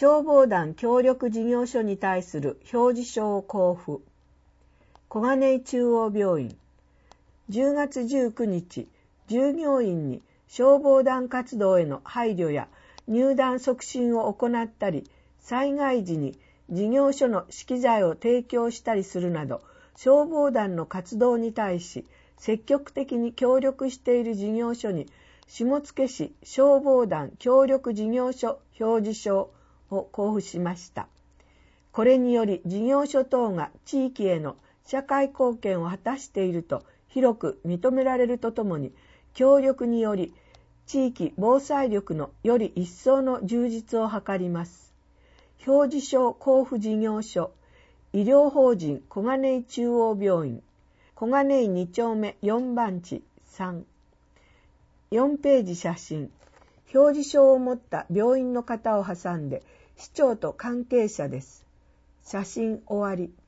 消防団協力事業所に対する表示書を交付。小金井中央病院。10月19日、従業員に消防団活動への配慮や入団促進を行ったり、災害時に事業所の資機材を提供したりするなど、消防団の活動に対し積極的に協力している事業所に、下野市消防団協力事業所表示書を交付しました。これにより事業所等が地域への社会貢献を果たしていると広く認められるとともに、協力により地域防災力のより一層の充実を図ります。表示書交付事業所、医療法人小金井中央病院、小金井2丁目4番地3。4ページ写真。表示書を持った病院の方を挟んで市長と関係者です。写真終わり。